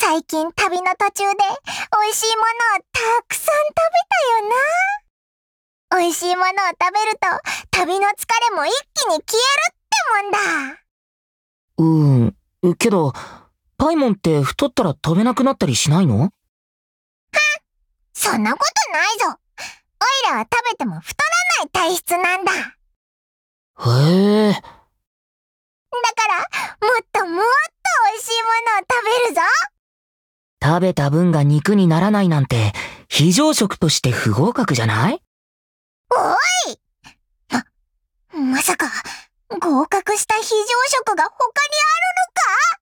最近旅の途中で美味しいものをたくさん食べたよな。美味しいものを食べると旅の疲れも一気に消えるってもんだ。 けど、パイモンって太ったら飛べなくなったりしないの？ そんなことないぞ。オイラは食べても太らない体質なんだ。 へえ。 だから、もっともっと美味しいものを食べるぞ。 食べた分が肉にならないなんて、非常食として不合格じゃない？ おい！まさか、合格した非常食が他にあるのか？